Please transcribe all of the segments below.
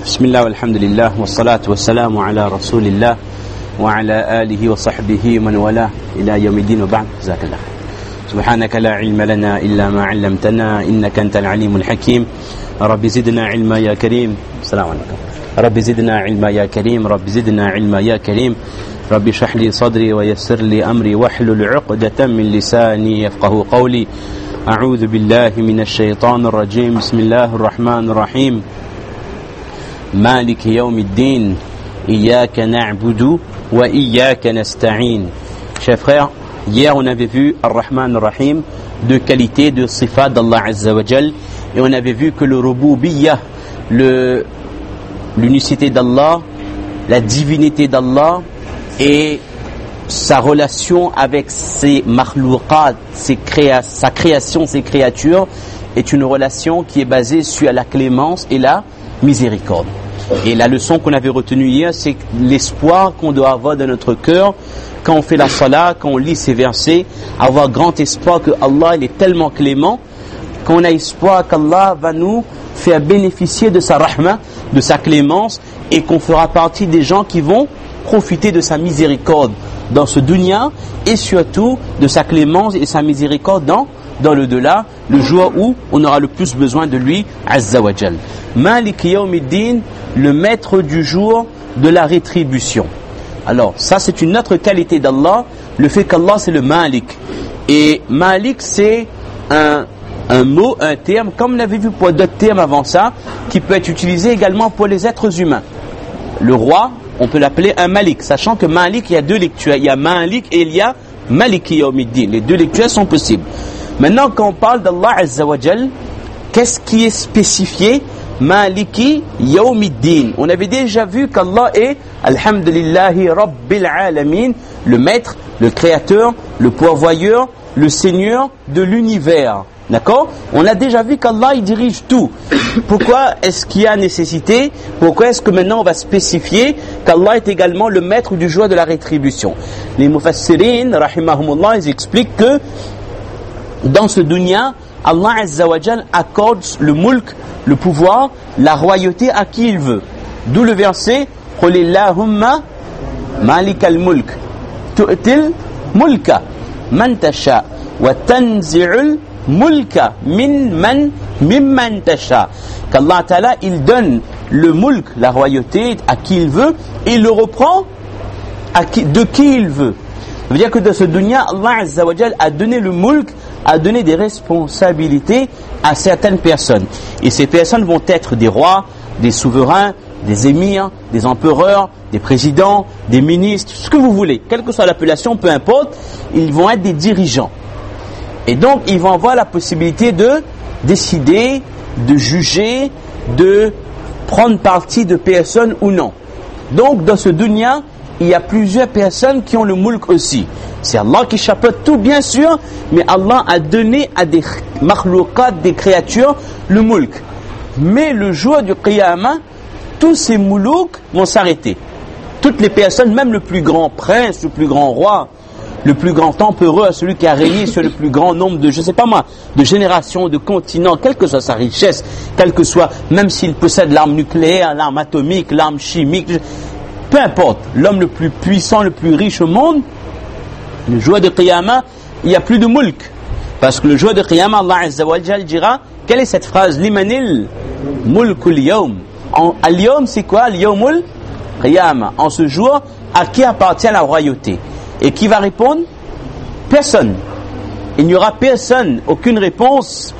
بسم الله والحمد لله والصلاة والسلام على رسول الله وعلى آله وصحبه من والاه إلى يوم الدين وبعد. جزاك الله. سبحانك لا علم لنا إلا ما علمتنا إنك أنت العليم الحكيم. رب زدنا علما يا كريم. السلام عليكم. رب زدنا علما يا كريم. رب زدنا علما يا كريم. رب اشرح لي صدري ويسر لي أمري واحلل عقدة من لساني يفقه قولي. أعوذ بالله من الشيطان الرجيم. بسم الله الرحمن الرحيم. مالك يوم الدين إياك نعبد وإياك نستعين. Chers frères, hier on avait vu Ar-Rahman Ar-Rahim, deux qualités de sifat d'Allah Azza wa Jal, et on avait vu que le rububiyyah, l'unicité d'Allah, la divinité d'Allah et sa relation avec ses makhlouqat, sa création, ses créatures, est une relation qui est basée sur la clémence et la miséricorde. Et la leçon qu'on avait retenue hier, c'est l'espoir qu'on doit avoir dans notre cœur quand on fait la salat, quand on lit ces versets, avoir grand espoir que Allah il est tellement clément, qu'on a espoir qu'Allah va nous faire bénéficier de sa rahma, de sa clémence, et qu'on fera partie des gens qui vont profiter de sa miséricorde dans ce dunya, et surtout de sa clémence et sa miséricorde dans le delà, le jour où on aura le plus besoin de lui, Azza wa Jal. Malik Yawmiddin, le maître du jour de la rétribution. Alors, ça c'est une autre qualité d'Allah, le fait qu'Allah c'est le Malik. Et Malik c'est un mot, un terme, comme on avait vu pour d'autres termes avant ça, qui peut être utilisé également pour les êtres humains. Le roi, on peut l'appeler un Malik, sachant que Malik, il y a deux lectures. Il y a Malik et il y a Maliki Yawmiddin. Les deux lectures sont possibles. Maintenant, quand on parle d'Allah Azza wa Jal, qu'est-ce qui est spécifié? Maliki Yawmiddin. On avait déjà vu qu'Allah est Alhamdulillahi Rabbil Alamin, le maître, le créateur, le pourvoyeur, le seigneur de l'univers. D'accord? On a déjà vu qu'Allah il dirige tout. Pourquoi est-ce qu'il y a nécessité? Pourquoi est-ce que maintenant on va spécifier qu'Allah est également le maître du jour de la rétribution? Les mufassirin, rahimahumullah, ils expliquent que dans ce dunya, Allah Azza wa Jal accorde le mulk, le pouvoir, la royauté à qui il veut. D'où le verset Qul Allahumma malikal mulk tu'til mulka man tasha wa tanzi'ul mulka mimman tasha. Qu'Allah Ta'ala il donne le mulk, la royauté à qui il veut, et il le reprend de qui il veut. Ça veut dire que dans ce dunya, Allah Azza wa Jal a donné le mulk, a donné des responsabilités à certaines personnes. Et ces personnes vont être des rois, des souverains, des émirs, des empereurs, des présidents, des ministres, ce que vous voulez. Quelle que soit l'appellation, peu importe, ils vont être des dirigeants. Et donc, ils vont avoir la possibilité de décider, de juger, de prendre parti de personnes ou non. Donc, dans ce dunya, il y a plusieurs personnes qui ont le mulk aussi. C'est Allah qui chapeaute tout, bien sûr, mais Allah a donné à des makhlouqat, des créatures, le mulk. Mais le jour du Qiyamah, tous ces moulouks vont s'arrêter. Toutes les personnes, même le plus grand prince, le plus grand roi, le plus grand empereur, celui qui a régné sur le plus grand nombre de, je sais pas moi, de générations, de continents, quelle que soit sa richesse, quelle que soit, même s'il possède l'arme nucléaire, l'arme atomique, l'arme chimique, peu importe, l'homme le plus puissant, le plus riche au monde, le jour de Qiyamah, il n'y a plus de mulk. Parce que le jour de Qiyamah, Allah Azza wa Jal dira, quelle est cette phrase? Limanil mulkul yawm. Al-yawm, c'est quoi? Al-yawmul Qiyamah. En ce jour, à qui appartient la royauté? Et qui va répondre? Personne. Il n'y aura personne, aucune réponse.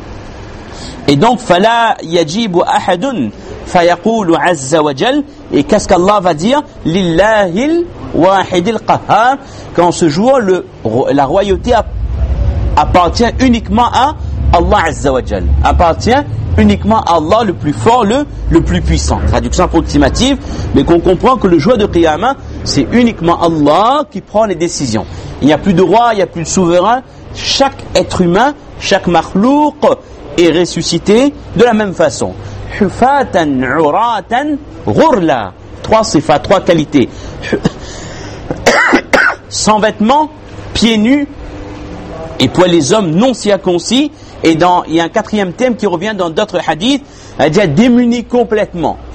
Et donc, fala yajibu ahadun fayaqulu azza wa jal. Et qu'est-ce qu'Allah va dire? Lillahil wahidil qahhar. Qu'en ce jour, la royauté appartient uniquement à Allah Azza wa Jal. Appartient uniquement à Allah, le plus fort, le plus puissant. Traduction approximative, mais qu'on comprend que le jour de Qiyamah, c'est uniquement Allah qui prend les décisions. Il n'y a plus de roi, il n'y a plus de souverain. Chaque être humain, chaque makhlouq est ressuscité de la même façon. Hufatan, uratan, ghurla. Trois sifat, trois qualités. Sans vêtements, pieds nus, et pour les hommes non circoncis. Et il y a un quatrième thème qui revient dans d'autres hadiths, c'est-à-dire démunis complètement.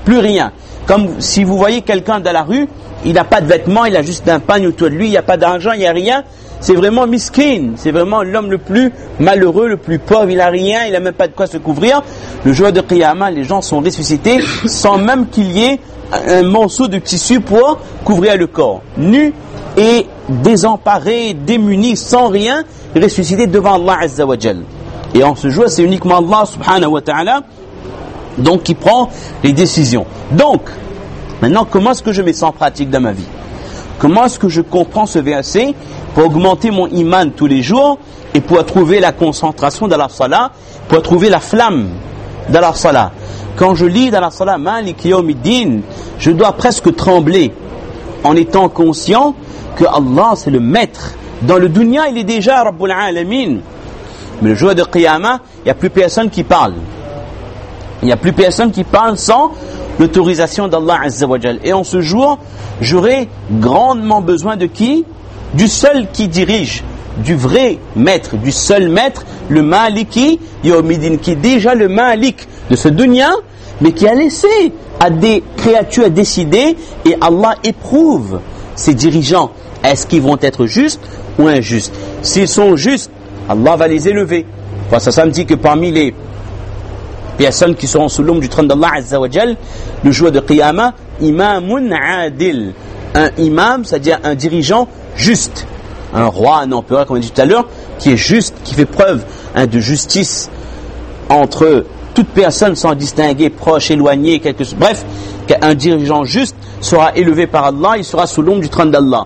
plus rien. Comme si vous voyez quelqu'un dans la rue, il n'a pas de vêtements, il a juste un pagne autour de lui, il n'y a pas d'argent, il n'y a rien. C'est vraiment miskin, c'est vraiment l'homme le plus malheureux, le plus pauvre, il n'a rien, il n'a même pas de quoi se couvrir. Le jour de Qiyamah, les gens sont ressuscités sans même qu'il y ait un morceau de tissu pour couvrir le corps. Nus et désemparés, démunis, sans rien, ressuscités devant Allah Azza wa Jal. Et en ce jour, c'est uniquement Allah subhanahu wa ta'ala donc qui prend les décisions. Donc, maintenant, comment est-ce que je mets ça en pratique dans ma vie? Comment est-ce que je comprends ce verset pour augmenter mon iman tous les jours et pour trouver la concentration dans la salat, pour trouver la flamme dans la salat? Quand je lis dans la salat Malik Yawmiddin, je dois presque trembler en étant conscient que Allah c'est le maître. Dans le dunya, il est déjà Rabbul Alamin. Mais le jour de Qiyamah, il n'y a plus personne qui parle. Il n'y a plus personne qui parle sans l'autorisation d'Allah Azza wa Jal. Et en ce jour, j'aurai grandement besoin de qui? Du seul qui dirige, du vrai maître, du seul maître, le Maliki Yawmiddin, qui est déjà le Malik de ce dunya, mais qui a laissé à des créatures à décider, et Allah éprouve ses dirigeants. Est-ce qu'ils vont être justes ou injustes? S'ils sont justes, Allah va les élever. Ça me dit que parmi les personnes qui seront sous l'ombre du trône d'Allah Azza wa Jal, le jour de Qiyamah, imamun adil. Un imam, c'est-à-dire un dirigeant juste. Un roi, un empereur, comme on dit tout à l'heure, qui est juste, qui fait preuve de justice entre toute personne sans distinguer, proche, éloigné, bref, un dirigeant juste sera élevé par Allah, il sera sous l'ombre du trône d'Allah.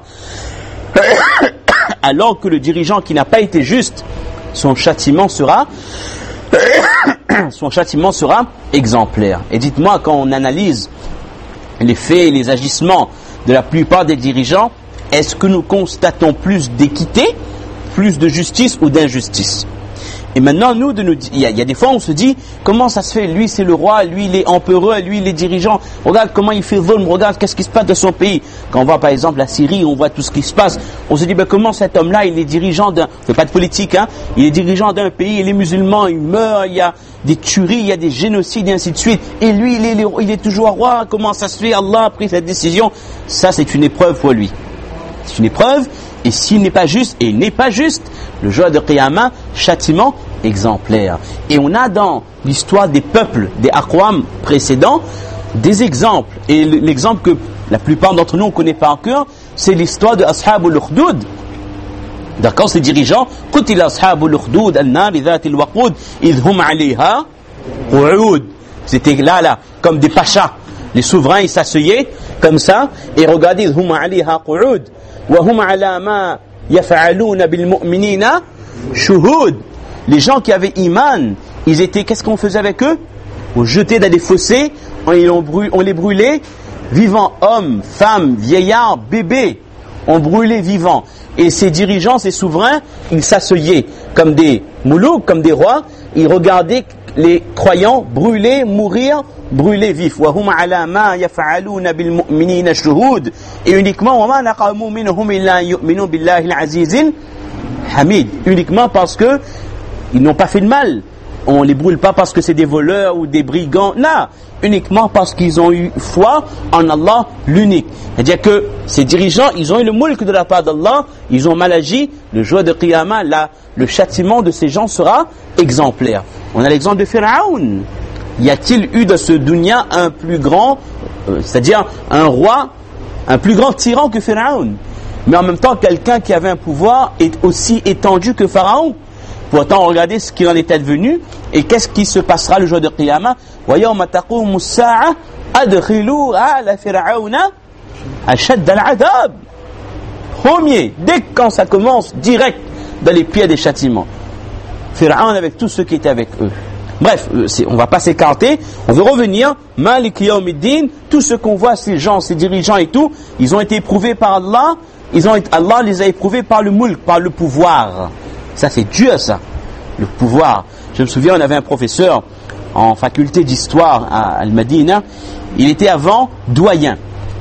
Alors que le dirigeant qui n'a pas été juste, son châtiment sera exemplaire. Et dites-moi, quand on analyse les faits et les agissements de la plupart des dirigeants, est-ce que nous constatons plus d'équité, plus de justice ou d'injustice? Et maintenant, il y a des fois on se dit, comment ça se fait? Lui c'est le roi, lui il est empereur, lui il est dirigeant. Regarde comment il fait zulm, regarde qu'est-ce qui se passe dans son pays. Quand on voit par exemple la Syrie, on voit tout ce qui se passe. On se dit, comment cet homme-là, il est dirigeant d'un, c'est pas de politique, il est dirigeant d'un pays, il est musulman, il meurt, il y a des tueries, il y a des génocides et ainsi de suite. Et lui il est toujours roi, comment ça se fait? Allah a pris cette décision. Ça c'est une épreuve pour lui. C'est une épreuve. Et s'il n'est pas juste, et il n'est pas juste, le jour de Qiyamah, châtiment exemplaire. Et on a dans l'histoire des peuples, des Aqwam précédents, des exemples. Et l'exemple que la plupart d'entre nous ne connaît pas encore, c'est l'histoire de Ashabul Ukhdud. D'accord, ces dirigeants, Qutila Ashabul Ukhdud, al-Nari dhati al-Waqud, idhum alayha qu'ud. C'était là, comme des pachas. Les souverains, ils s'asseyaient comme ça, et regardez, idhum alayha qu'ud. وهم على ما يفعلون بالمؤمنين شهود. Les gens qui avaient iman, ils étaient, qu'est-ce qu'on faisait avec eux? On jetait dans des fossés, on les brûlait vivants, hommes, femmes, vieillards, bébés, on brûlait vivants. Et ces dirigeants, ces souverains, ils s'asseyaient comme des moulouks, comme des rois, ils regardaient les croyants brûler, mourir, brûler vifs. وَهُمْ عَلَى مَا يَفْعَلُونَ بِالْمُؤْمِنِينَ شُهُودٌ. Et uniquement وَمَا نَقَمُوا مِنْهُمْ إِلَّا يُؤْمِنُوا بِاللَّهِ الْعَزِيزِ الْحَمِيدِ. Uniquement parce que ils n'ont pas fait de mal. On les brûle pas parce que c'est des voleurs ou des brigands. Non, uniquement parce qu'ils ont eu foi en Allah l'unique. C'est-à-dire que ces dirigeants, ils ont eu le mulk de la part d'Allah, ils ont mal agi. Le jour de Qiyamah, le châtiment de ces gens sera exemplaire. On a l'exemple de Pharaon. Y a-t-il eu dans ce dunya un plus grand, c'est-à-dire un roi, un plus grand tyran que Pharaon? Mais en même temps, quelqu'un qui avait un pouvoir est aussi étendu que Pharaon. Pourtant, regardez ce qui en est advenu et qu'est-ce qui se passera le jour de Qiyamah. وَيَوْمَ تَقُومُ السَّاعَةُ أَدْخِلُوا آلَ فِرْعَوْنَ أَشَدَّ الْعَذَابِ. Premier, dès que quand ça commence, direct dans les pieds des châtiments. Pharaon avec tous ceux qui étaient avec eux. Bref, on ne va pas s'écarter, on veut revenir. Malik Yawmiddin, tout ce qu'on voit, ces gens, ces dirigeants et tout, ils ont été éprouvés par Allah, Allah les a éprouvés par le mulk, par le pouvoir. Ça c'est Dieu, ça, le pouvoir. Je me souviens, on avait un professeur en faculté d'histoire à Al-Madina, il était avant doyen.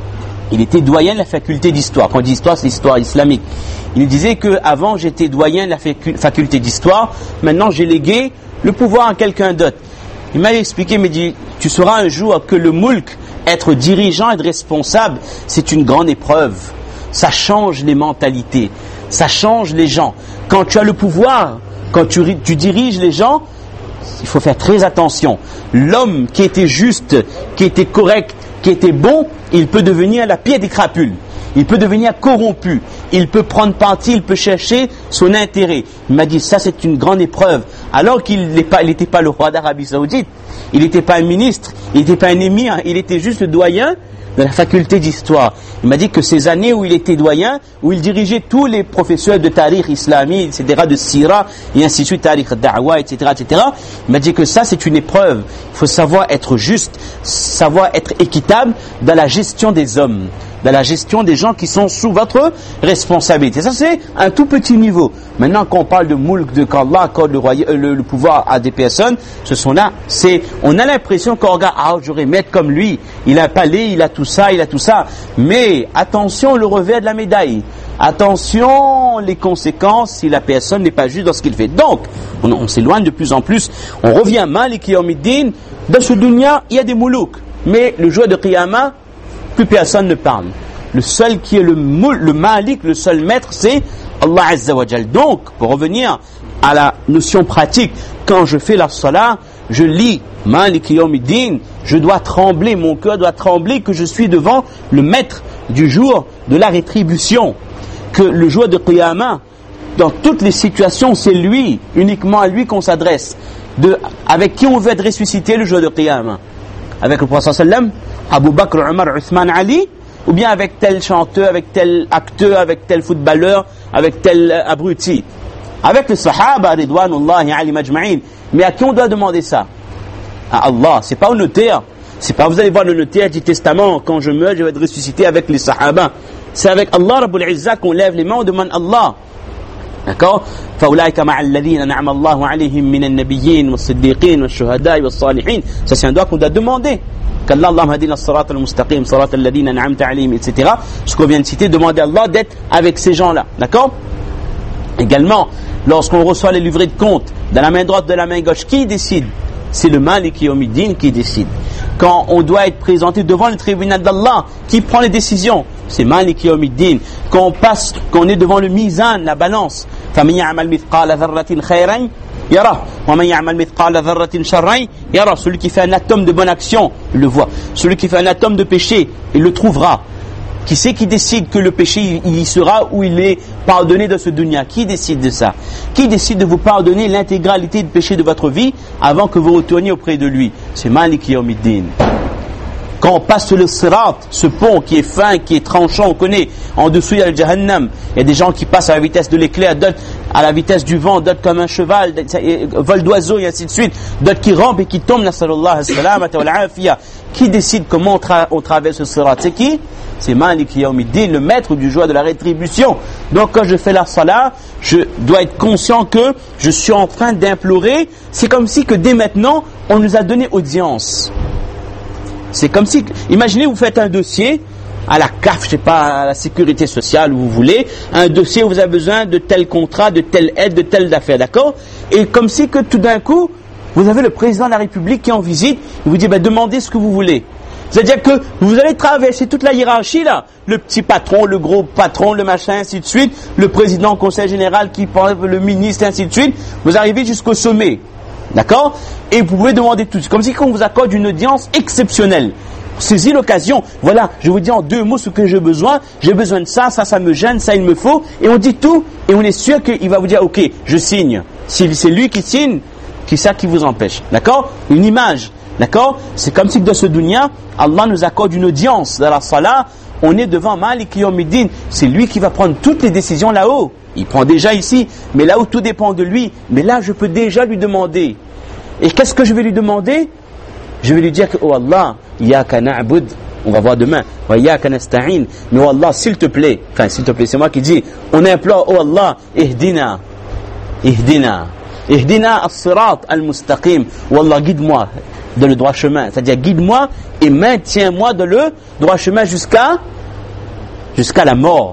Il était doyen de la faculté d'histoire. Quand on dit histoire, c'est l'histoire islamique. Il nous disait qu'avant j'étais doyen de la faculté d'histoire, maintenant j'ai légué le pouvoir à quelqu'un d'autre. Il m'a expliqué, il m'a dit, tu sauras un jour que le mulk Être dirigeant, être responsable, c'est une grande épreuve. Ça change les mentalités, ça change les gens. Quand tu as le pouvoir, quand tu diriges les gens, il faut faire très attention. L'homme qui était juste, qui était correct, qui était bon, il peut devenir la pire des crapules. Il peut devenir corrompu. Il peut prendre parti, il peut chercher son intérêt. Il m'a dit, ça c'est une grande épreuve. Alors qu'il n'était pas le roi d'Arabie Saoudite, il n'était pas un ministre, il n'était pas un émir, il était juste le doyen de la faculté d'histoire. Il m'a dit que ces années où il était doyen, où il dirigeait tous les professeurs de tariq islami, etc., de sira, et ainsi de suite, tariq da'wa, etc., etc., il m'a dit que ça c'est une épreuve. Il faut savoir être juste, savoir être équitable dans la gestion des hommes, dans la gestion des gens qui sont sous votre responsabilité. Ça c'est un tout petit niveau. Maintenant quand on parle de mulk, de qu'Allah accorde le pouvoir à des personnes, ce sont là, on a l'impression qu'on regarde, j'aurais maître comme lui, il a un palais, il a tout ça, mais attention le revers de la médaille, attention les conséquences si la personne n'est pas juste dans ce qu'il fait. Donc on s'éloigne de plus en plus, on revient Malik Yawmiddin. Dans ce dunya il y a des moulouks, mais le jour de Qiyamah plus personne ne parle. Le seul qui est le Malik, le seul maître, c'est Allah Azza wa Jal. Donc, pour revenir à la notion pratique, quand je fais la salat, je lis Malik Yawmiddin, je dois trembler, mon cœur doit trembler que je suis devant le maître du jour de la rétribution. Que le jour de Qiyamah, dans toutes les situations, c'est lui, uniquement à lui qu'on s'adresse. Avec qui on veut être ressuscité le jour de Qiyamah? Avec le prophète sallam, Abu Bakr, Omar, Uthman, Ali, ou bien avec tel chanteur, avec tel acteur, avec tel footballeur, avec tel abruti? Avec les sahaba, ridwanullahi alayhim ajma'in. Mais à qui on doit demander ça? À Allah. C'est pas au notaire. C'est pas, vous allez voir le notaire du testament, quand je meurs, je vais être ressuscité avec les sahaba. C'est avec Allah Rabbul Izzah qu'on lève les mains, on demande Allah. D'accord? فَأُولَٰئِكَ مَعَ الَّذِينَ نَعَمَ اللَّهُ عَلَيْهِمْ مِنَ النَّبِيِّينَ وَالصِّدِّيقِينَ وَالشُّهَدَاءِ وَالصَّالِحِينَ. Ça c'est un doigt qu'on doit demander. qu'Allah Allahumma hadina as-sirat al-mustaqim, sirat alladhina an'amta alayhim, etc. Ce qu'on vient de citer, demander à Allah d'être avec ces gens-là. D'accord? Également, lorsqu'on reçoit les livrets de compte dans la main droite, de la main gauche, qui décide? C'est le Malik Yawmiddin qui décide. Quand on doit être présenté devant le tribunal d'Allah, qui prend les décisions? C'est Malik Yawmiddin. Quand on est devant le mizan, la balance, فَمَنْ يَعْمَلْ مِثْقَالَ ذَرَّةٍ خَيْرًا يَرَهُ وَمَنْ يَعْمَلْ مِثْقَالَ ذَرَّةٍ شَرًّا يَرَهُ. Celui qui fait un atome de bonne action, il le voit. Celui qui fait un atome de péché, il le trouvera. Qui c'est qui décide que le péché il y sera ou il est pardonné dans ce dunya? Qui décide de ça? Qui décide de vous pardonner l'intégralité du péché de votre vie avant que vous retourniez auprès de lui? C'est Malik Yawmiddin. Quand on passe le sirat, ce pont qui est fin, qui est tranchant, on connaît, en dessous il y a le jahannam, il y a des gens qui passent à la vitesse de l'éclair, d'autres à la vitesse du vent, d'autres comme un cheval, vol d'oiseau et ainsi de suite, d'autres qui rampent et qui tombent, nasallallahu as-salamata wal afiya. Qui décide comment on traverse le sirat? C'est qui? C'est Malik Yawmiddin, le maître du jour de la rétribution. Donc quand je fais la salat, je dois être conscient que je suis en train d'implorer. C'est comme si que dès maintenant, on nous a donné audience. C'est comme si, imaginez vous faites un dossier à la CAF, je sais pas, à la sécurité sociale où vous voulez, un dossier où vous avez besoin de tel contrat, de telle aide, de telle affaire, d'accord? Et comme si que tout d'un coup, vous avez le président de la République qui est en visite, il vous dit, demandez ce que vous voulez. C'est-à-dire que vous allez traverser toute la hiérarchie là, le petit patron, le gros patron, le machin, ainsi de suite, le président, conseil général qui prend le ministre, ainsi de suite, vous arrivez jusqu'au sommet. D'accord? Et vous pouvez demander tout. C'est comme si on vous accorde une audience exceptionnelle. Saisissez l'occasion. Voilà, je vous dis en 2 mots ce que j'ai besoin. J'ai besoin de ça, ça me gêne, ça il me faut. Et on dit tout. Et on est sûr qu'il va vous dire, ok, je signe. Si c'est lui qui signe, qui ça qui vous empêche? D'accord? Une image. D'accord? C'est comme si dans ce dunya, Allah nous accorde une audience. Dans la salat, on est devant Malik Yawmiddin. C'est lui qui va prendre toutes les décisions là-haut. Il prend déjà ici, mais là où tout dépend de lui, mais là je peux déjà lui demander. Et qu'est-ce que je vais lui demander? Je vais lui dire que, oh Allah, Iyaka na'bud, on va voir demain, wa Iyaka nasta'in, mais oh Allah, s'il te plaît, c'est moi qui dis, on implore, oh Allah, ihdina as-sirat al-mustaqim, oh Allah, guide-moi dans le droit chemin, c'est-à-dire guide-moi et maintiens-moi dans le droit chemin jusqu'à la mort.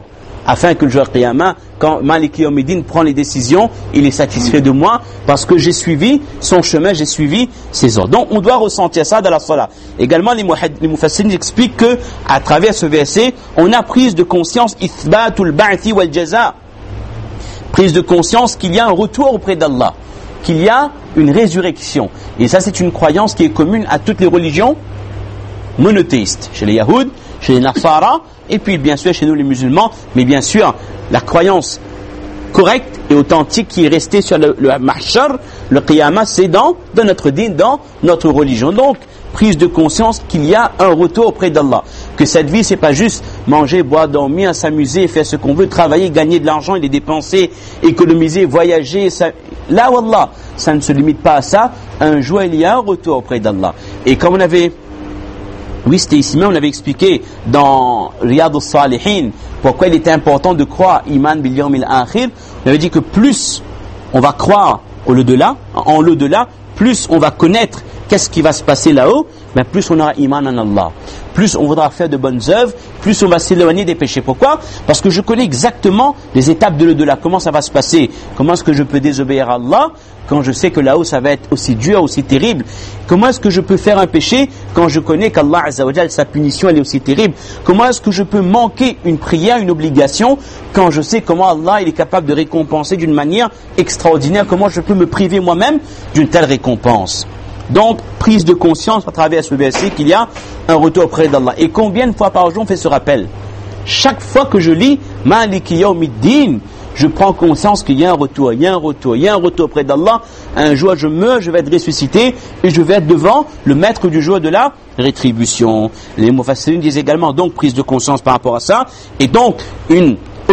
afin que le jour Qiyamah, quand Maliki Yawmiddin prend les décisions, il est satisfait de moi parce que j'ai suivi son chemin, j'ai suivi ses ordres. Donc on doit ressentir ça dans la salat. Également les mufassirin expliquent que à travers ce verset, on a prise de conscience ithbatul ba'thi wal jaza. Prise de conscience qu'il y a un retour auprès d'Allah, qu'il y a une résurrection. Et ça c'est une croyance qui est commune à toutes les religions monothéistes, chez les Yahoud, chez les Nasara, et puis bien sûr chez nous les musulmans, mais bien sûr la croyance correcte et authentique qui est restée sur le mahshar, le qiyamah, c'est dans notre dîn, dans notre religion. Donc, prise de conscience qu'il y a un retour auprès d'Allah. Que cette vie, c'est pas juste manger, boire, dormir, s'amuser, faire ce qu'on veut, travailler, gagner de l'argent et les dépenser, économiser, voyager. Ça... Là, wallah, ça ne se limite pas à ça. Un jour, il y a un retour auprès d'Allah. Et comme on avait... Oui, c'était ici même, on avait expliqué dans Riyad al-Salihin pourquoi il était important de croire Iman bil Yawm al-Akhir. On avait dit que plus on va croire en l'au-delà, plus on va connaître qu'est-ce qui va se passer là-haut, mais plus on aura Iman en Allah. Plus on voudra faire de bonnes œuvres, plus on va s'éloigner des péchés. Pourquoi ? Parce que je connais exactement les étapes de l'au-delà, comment ça va se passer, comment est-ce que je peux désobéir à Allah quand je sais que là-haut ça va être aussi dur, aussi terrible. Comment est-ce que je peux faire un péché quand je connais qu'Allah Azza wa Jal, sa punition elle est aussi terrible. Comment est-ce que je peux manquer une prière, une obligation quand je sais comment Allah il est capable de récompenser d'une manière extraordinaire. Comment je peux me priver moi-même d'une telle récompense. Donc, prise de conscience à travers ce verset qu'il y a un retour auprès d'Allah. Et combien de fois par jour on fait ce rappel ? Chaque fois que je lis Maliki Yawmiddin, je prends conscience qu'il y a un retour, il y a un retour auprès d'Allah. Un jour je meurs, je vais être ressuscité et je vais être devant le maître du jour de la rétribution. Les mufassirin disent également donc prise de conscience par rapport à ça et donc une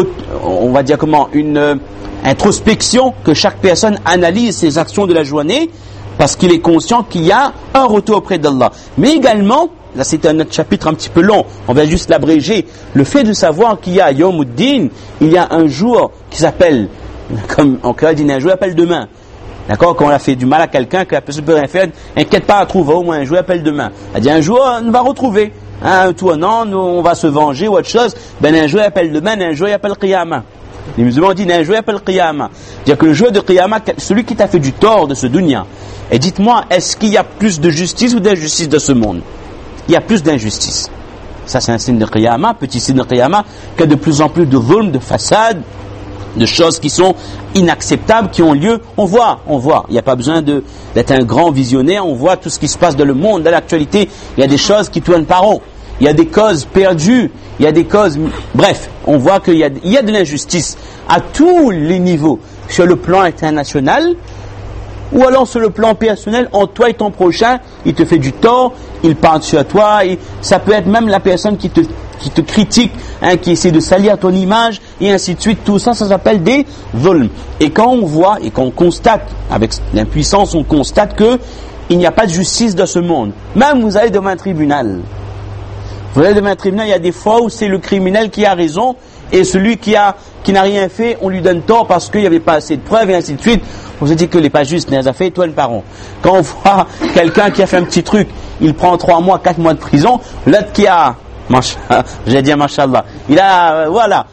introspection que chaque personne analyse ses actions de la journée parce qu'il est conscient qu'il y a un retour auprès d'Allah. Mais également, là c'est un autre chapitre un petit peu long, on va juste l'abréger, le fait de savoir qu'il y a Yawmuddin, il y a un jour qui s'appelle, comme en créole dit, un jour appelle demain. D'accord, quand on a fait du mal à quelqu'un, que la personne peut rien faire, inquiète pas à trouver, au moins un jour appelle demain. Elle dit un jour on va retrouver, toi non, nous, on va se venger ou autre chose, un jour appelle demain, un jour appelle Qiyamah. Les musulmans disent un jour appelle Qiyamah. C'est-à-dire que le jour de Qiyamah, celui qui t'a fait du tort de ce dunya, et dites-moi, est-ce qu'il y a plus de justice ou d'injustice dans ce monde ? Il y a plus d'injustice. Ça c'est un signe de Qiyamah, petit signe de Qiyamah, qu'il y a de plus en plus de zulm, de façade, de choses qui sont inacceptables, qui ont lieu. On voit. Il n'y a pas besoin d'être un grand visionnaire, on voit tout ce qui se passe dans le monde, dans l'actualité. Il y a des choses qui tournent par rond. Il y a des causes perdues, il y a des causes... Bref, on voit qu'il y a de l'injustice à tous les niveaux, sur le plan international, ou alors sur le plan personnel, entre toi et ton prochain, il te fait du tort, il parle sur toi, ça peut être même la personne qui te critique, qui essaie de salir ton image, et ainsi de suite. Tout ça, ça s'appelle des zulm. Et quand on voit, et quand on constate, avec l'impuissance, on constate que il n'y a pas de justice dans ce monde. Même vous allez devant un tribunal. Vous allez devant un tribunal, il y a des fois où c'est le criminel qui a raison, et celui qui n'a rien fait, on lui donne tort parce qu'il n'y avait pas assez de preuves, et ainsi de suite. On se dit que n'est pas juste, mais ça fait toi le parent. Quand on voit quelqu'un qui a fait un petit truc, il prend 3 mois, 4 mois de prison, l'autre qui a, j'ai dit mashallah, il a,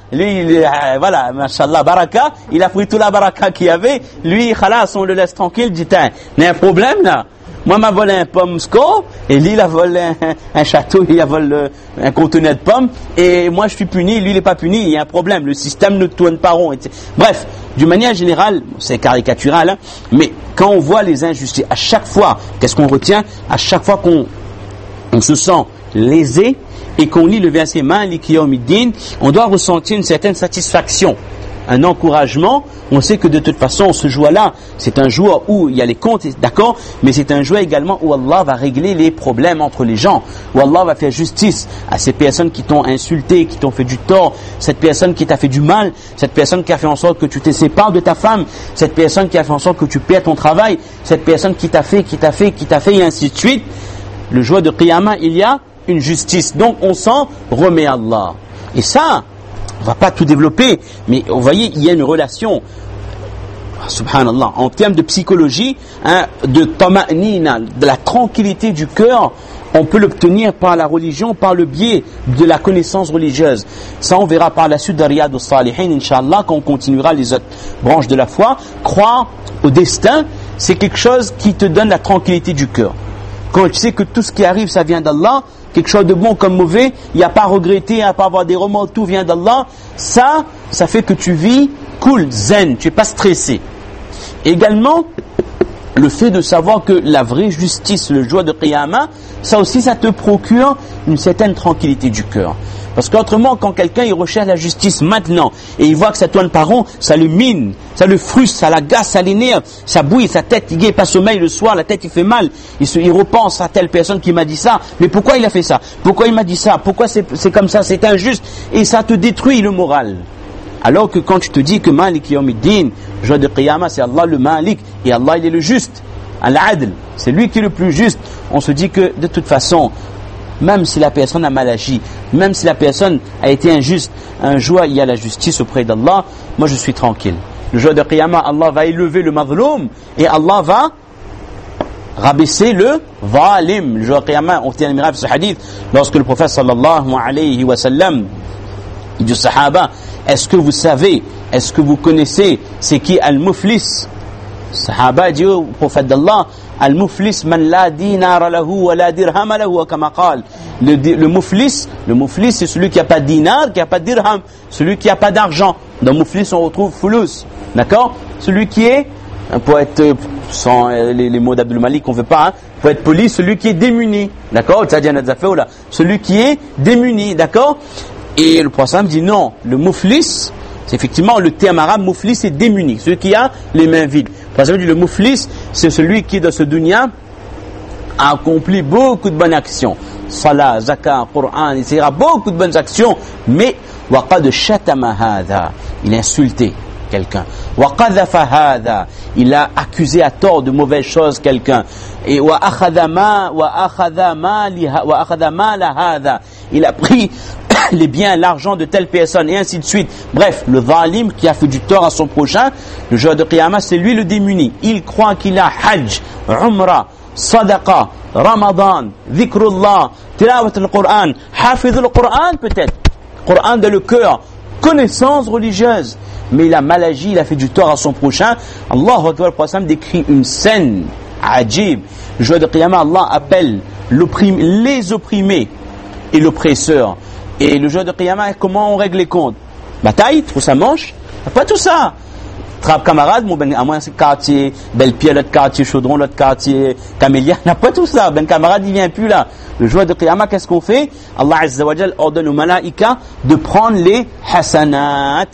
mashallah, baraka, il a pris toute la baraka qu'il y avait, lui, khalas, on le laisse tranquille, dit, il y a un problème là. Moi, m'a volé un pomme score, et lui, il a volé un château, il a volé un conteneur de pommes, et moi, je suis puni, lui, il n'est pas puni, il y a un problème, le système ne tourne pas rond, etc. Bref, d'une manière générale, c'est caricatural, hein, mais quand on voit les injustices, à chaque fois, qu'est-ce qu'on retient ? À chaque fois qu'on se sent lésé, et qu'on lit le verset Maliki Yawmiddin, on doit ressentir une certaine satisfaction, un encouragement. On sait que de toute façon ce jour-là, c'est un jour où il y a les comptes, d'accord, mais c'est un jour également où Allah va régler les problèmes entre les gens, où Allah va faire justice à ces personnes qui t'ont insulté, qui t'ont fait du tort, cette personne qui t'a fait du mal, cette personne qui a fait en sorte que tu te sépares de ta femme, cette personne qui a fait en sorte que tu perds ton travail, cette personne qui t'a fait, et ainsi de suite. Le jour de Qiyamah, il y a une justice, donc on s'en remet à Allah. Et ça, on ne va pas tout développer, mais vous voyez, il y a une relation, subhanallah, en termes de psychologie, de tama'nina, de la tranquillité du cœur, on peut l'obtenir par la religion, par le biais de la connaissance religieuse. Ça, on verra par la suite de Riyad al-Salihin, Inch'Allah, quand on continuera les autres branches de la foi. Croire au destin, c'est quelque chose qui te donne la tranquillité du cœur. Quand tu sais que tout ce qui arrive, ça vient d'Allah, quelque chose de bon comme mauvais, il n'y a pas à regretter, il n'y a pas à avoir des remords, tout vient d'Allah. Ça fait que tu vis cool, zen, tu n'es pas stressé. Également, le fait de savoir que la vraie justice, le jour de Qiyamah, ça aussi, ça te procure une certaine tranquillité du cœur. Parce qu'autrement, quand quelqu'un il recherche la justice maintenant et il voit que ça tourne pas rond, ça le mine, ça le frustre, ça l'agace, ça l'énerve, ça bouille, sa tête, il n'est pas sommeil le soir, la tête il fait mal, il repense à telle personne qui m'a dit ça, mais pourquoi il a fait ça? Pourquoi il m'a dit ça? Pourquoi c'est comme ça? C'est injuste, et ça te détruit le moral. Alors que quand tu te dis que Malik Yawmiddin, jour de Qiyamah, c'est Allah le Malik, et Allah il est le juste, Al-Adl, c'est lui qui est le plus juste, on se dit que de toute façon, même si la personne a mal agi, même si la personne a été injuste, un jour il y a la justice auprès d'Allah, moi je suis tranquille. Le jour de Qiyamah, Allah va élever le Mazloum et Allah va rabaisser le Zalim. Le jour de Qiyamah, on terminera ce hadith, lorsque le prophète sallallahu alayhi wa sallam, il dit aux Sahaba, est-ce que vous savez, est-ce que vous connaissez, c'est qui Al-Muflis? Sahaba dit au prophète d'Allah, Al-Muflis man la dinar lahu wa la dirham lahu kama qal. Le muflis, c'est celui qui n'a pas de dinar, qui n'a pas de dirham, celui qui n'a pas d'argent. Dans muflis on retrouve fulus, d'accord? Celui qui est, pour être sans les mots d'Abdul Malik on ne veut pas, hein, pour être poli, celui qui est démuni, d'accord? Celui qui est démuni, d'accord? Et le prophète dit non, le muflis, c'est effectivement le terme arabe, muflis c'est démuni, celui qui a les mains vides. Parce que le muflis, c'est celui qui dans ce dunya a accompli beaucoup de bonnes actions. Salat, zakat, Coran, etc. Beaucoup de bonnes actions, mais waqad shatama hadha, il a insulté quelqu'un. Waqadhafa hadha, il a accusé à tort de mauvaises choses quelqu'un. Et wa akhadha mala hadha, il a pris les biens, l'argent de telle personne et ainsi de suite. Bref, le zalim qui a fait du tort à son prochain, le jour de Qiyamah, c'est lui le démuni. Il croit qu'il a Hajj, Umrah, Sadaqa, Ramadan, Dhikrullah, Tilawat al-Qur'an, Hafiz al-Qur'an peut-être, Qur'an dans le cœur, connaissance religieuse, mais il a mal agi, il a fait du tort à son prochain. Allahu Akbar, le prophète décrit une scène ajib. Le jour de Qiyamah, Allah appelle les opprimés et l'oppresseur. Et le jour de Qiyamah, comment on règle les comptes? Bataille, trouve sa manche? Pas tout ça. Trappe camarade, à moins c'est quartier, Belle-Pierre, l'autre quartier, Chaudron, l'autre quartier, Camélia, n'a pas tout ça. Ben camarade, il vient plus là. Le jour de Qiyamah, qu'est-ce qu'on fait? Allah Azza wa Jal ordonne aux malaïkas de prendre les hasanat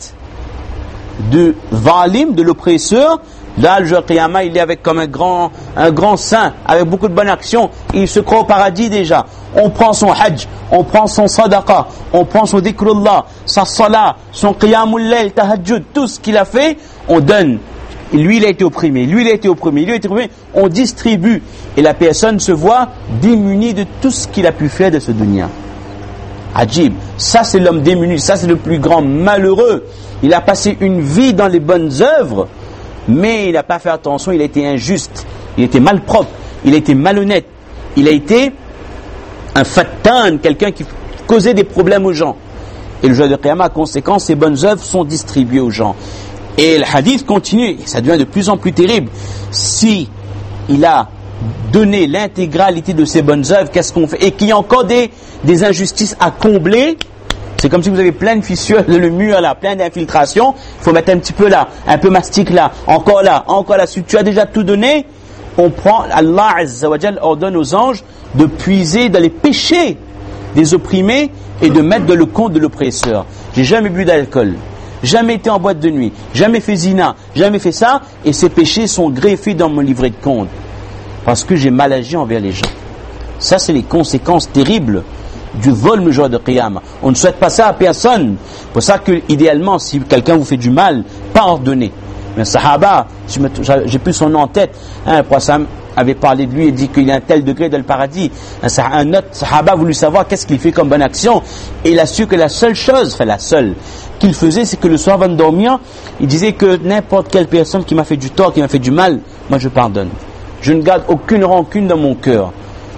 de zalim, de l'oppresseur. Là, le jour de Qiyamah, il est avec comme un grand saint, avec beaucoup de bonnes actions. Il se croit au paradis déjà. On prend son hajj, on prend son sadaqa, on prend son dhikrullah, sa salat, son qiyamul layl, tahajjud, tout ce qu'il a fait, on donne. Et lui, il a été opprimé, lui, il a été opprimé, lui, il a été opprimé. On distribue. Et la personne se voit démunie de tout ce qu'il a pu faire de ce dunya. Ajib. Ça, c'est l'homme démuni. Ça, c'est le plus grand malheureux. Il a passé une vie dans les bonnes œuvres, mais il n'a pas fait attention, il a été injuste, il a été malpropre, il a été malhonnête, il a été un fattan, quelqu'un qui causait des problèmes aux gens. Et le jour de Qiyamah, à conséquence, ces bonnes œuvres sont distribuées aux gens. Et le hadith continue, et ça devient de plus en plus terrible. Si il a donné l'intégralité de ses bonnes œuvres, qu'est-ce qu'on fait? Et qu'il y a encore des injustices à combler. C'est comme si vous avez plein de fissures, le mur là, plein d'infiltrations. Il faut mettre un petit peu là, un peu mastic là, encore là. Si tu as déjà tout donné, on prend, Allah Azza wa Jal ordonne aux anges de puiser dans les péchés des opprimés et de mettre dans le compte de l'oppresseur. J'ai jamais bu d'alcool, jamais été en boîte de nuit, jamais fait zina, jamais fait ça, et ces péchés sont greffés dans mon livret de compte parce que j'ai mal agi envers les gens. Ça, c'est les conséquences terribles du vol le jour de Qiyamah. On ne souhaite pas ça à personne. C'est pour ça que, idéalement, si quelqu'un vous fait du mal, pas ordonner. Mais Sahaba, j'ai plus son nom en tête, un prophète avait parlé de lui et dit qu'il a un tel degré dans le paradis. Un autre Sahaba a voulu savoir qu'est-ce qu'il fait comme bonne action, et il a su que la seule qu'il faisait, c'est que le soir avant de dormir, il disait que n'importe quelle personne qui m'a fait du tort, qui m'a fait du mal, moi je pardonne. Je ne garde aucune rancune dans mon cœur.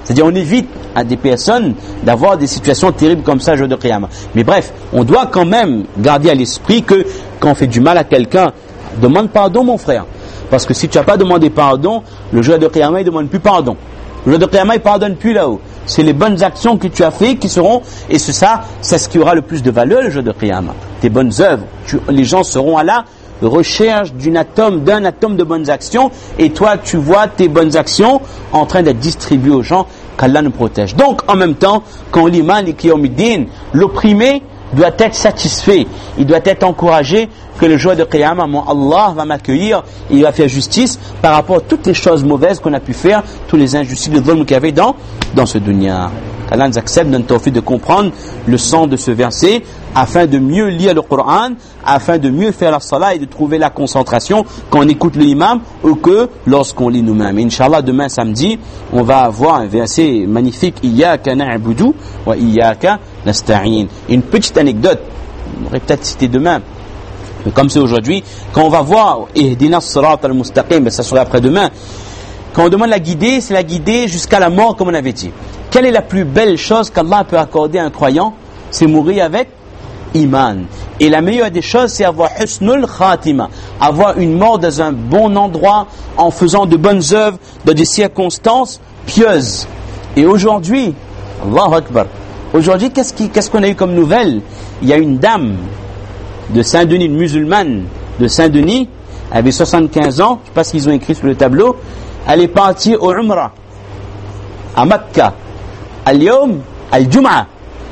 C'est-à-dire on évite à des personnes d'avoir des situations terribles comme ça le jour de Qiyamah. Mais bref, on doit quand même garder à l'esprit que quand on fait du mal à quelqu'un, demande pardon mon frère. Parce que si tu n'as pas demandé pardon, le jour de Qiyamah il ne demande plus pardon. Le jour de Qiyamah il ne pardonne plus là-haut. C'est les bonnes actions que tu as faites qui seront, et c'est ce qui aura le plus de valeur le jour de Qiyamah. Tes bonnes œuvres, les gens seront à la recherche d'un atome de bonnes actions, et toi tu vois tes bonnes actions en train d'être distribuées aux gens, qu'Allah nous protège. Donc en même temps, quand l'imam Yawmiddin, l'opprimé doit être satisfait, il doit être encouragé que le jour de Qiyamah, mon Allah va m'accueillir, il va faire justice par rapport à toutes les choses mauvaises qu'on a pu faire, tous les injustices, les dhulms qu'il y avait dans ce dunya. Allah nous accepte, donne tawfiq de comprendre le sens de ce verset, afin de mieux lire le Coran, afin de mieux faire la salat et de trouver la concentration quand on écoute l'imam ou que lorsqu'on lit nous-mêmes. Inch'Allah, demain samedi, on va avoir un verset magnifique, Iyyaka na'budu wa iyyaka nasta'in. Une petite anecdote, on aurait peut-être cité demain, mais comme c'est aujourd'hui, quand on va voir Ihdina as-sirat al-mustaqim, ça sera après-demain, quand on demande la guider, c'est la guider jusqu'à la mort, comme on avait dit. Quelle est la plus belle chose qu'Allah peut accorder à un croyant? C'est mourir avec iman. Et la meilleure des choses, c'est avoir husnul khatima, avoir une mort dans un bon endroit, en faisant de bonnes œuvres, dans des circonstances pieuses. Et aujourd'hui, Allahu Akbar, aujourd'hui, qu'est-ce qu'on a eu comme nouvelle? Il y a une dame de Saint-Denis, une musulmane de Saint-Denis, elle avait 75 ans, je ne sais pas ce qu'ils ont écrit sur le tableau, elle est partie au Umrah, à Makkah, al-Yawm, al-Jum'ah,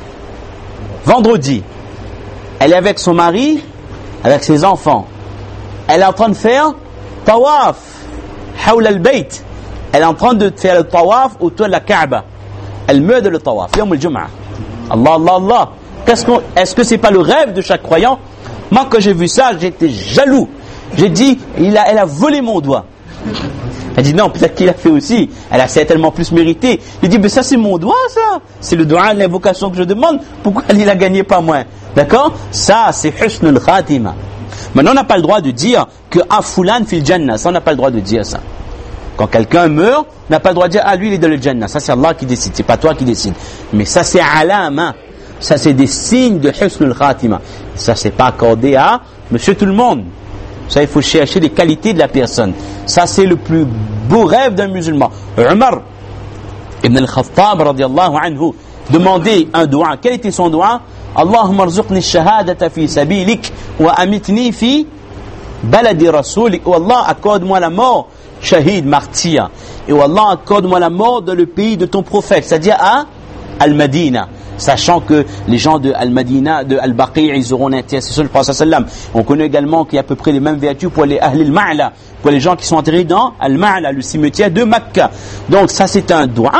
vendredi. Elle est avec son mari, avec ses enfants. Elle est en train de faire tawaf, hawla al-bayt. Elle est en train de faire le tawaf autour de la Kaaba. Elle meurt de le tawaf, Yawm al-Jum'ah. Allah, Allah, Allah. Est-ce que c'est pas le rêve de chaque croyant? Moi, quand j'ai vu ça, j'étais jaloux. J'ai dit, elle a volé mon doigt. Elle dit non, peut-être qu'il a fait aussi. Elle a certainement plus mérité. J'ai dit, mais ça c'est mon doigt, ça. C'est le doigt de l'invocation que je demande. Pourquoi il a gagné pas moins? D'accord? Ça, c'est husnul khatima. Maintenant, on n'a pas le droit de dire que fulan fil jannah. Ça, on n'a pas le droit de dire ça. Quand quelqu'un meurt, on n'a pas le droit de dire, lui, il est dans le jannah. Ça, c'est Allah qui décide. C'est pas toi qui décide. Mais ça, c'est alama. Ça, c'est des signes de husnul khatima. Ça, c'est pas accordé à monsieur tout le monde. Ça, il faut chercher les qualités de la personne. Ça, c'est le plus beau rêve d'un musulman. Umar ibn al-Khattab, radiyallahu anhu, demandait un doua. Quel était son doua? Allahumma rzuqni shahadata fi sabilik wa amitni fi baladi rasulik. Oh Allah, accorde-moi la mort, shahid, martyr. Et oh Allah, accorde-moi la mort dans le pays de ton prophète, c'est-à-dire à Al-Madina. Sachant que les gens de Al-Madina, de Al-Baqi', ils auront l'intercession du Prophète sallam. On connaît également qu'il y a à peu près les mêmes vertus pour les Ahl al-Ma'la, pour les gens qui sont enterrés dans Al-Ma'la, le cimetière de Makkah. Donc ça c'est un doua.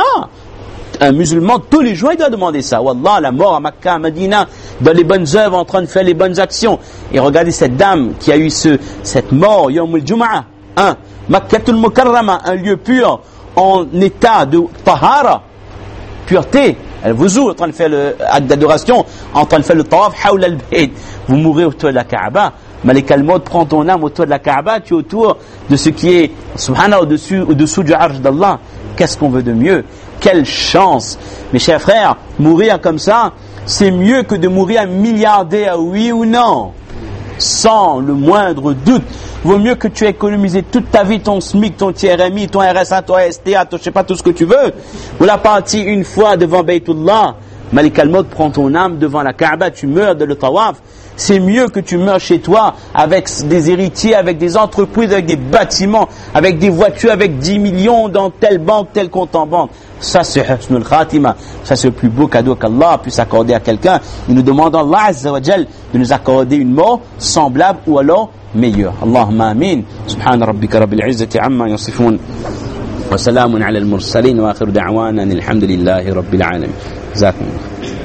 Un musulman, tous les jours, il doit demander ça. Wallah, la mort à Makkah, à Madina, dans les bonnes œuvres, en train de faire les bonnes actions. Et regardez cette dame qui a eu cette mort, Yawm al-Jum'ah, Makkatul Mukarrama, un lieu pur, en état de tahara, pureté. Elle vous ouvre en train de faire l'acte d'adoration, en train de faire le tawaf, hawla al-bayt. Vous mourrez autour de la Kaaba. Malik al-Maut prend ton âme autour de la Kaaba, tu es autour de ce qui est, subhanallah, au-dessous du arsh d'Allah. Qu'est-ce qu'on veut de mieux? Quelle chance! Mes chers frères, mourir comme ça, c'est mieux que de mourir milliardaire, oui ou non? Sans le moindre doute. Vaut mieux que tu aies économisé toute ta vie, ton SMIC, ton TRMI, ton RSA, ton STA, je sais pas tout ce que tu veux. Ou la partie une fois devant Baytullah, Malik al-Maut prend ton âme devant la Kaaba, tu meurs de le tawaf. C'est mieux que tu meurs chez toi avec des héritiers, avec des entreprises, avec des bâtiments, avec des voitures, avec 10 millions dans telle banque, tel compte en banque. Ça c'est husnul khatima. Ça c'est le plus beau cadeau qu'Allah puisse accorder à quelqu'un. Nous nous demandons à Allah Azza wa Jal de nous accorder une mort semblable ou alors meilleure. Allahumma amin. Subhana rabbika rabbil izzati amma yasifun. Wa salamun ala al-mursalin wa akhiru da'wana alhamdulillahi rabbil alamin. Jazakumullah.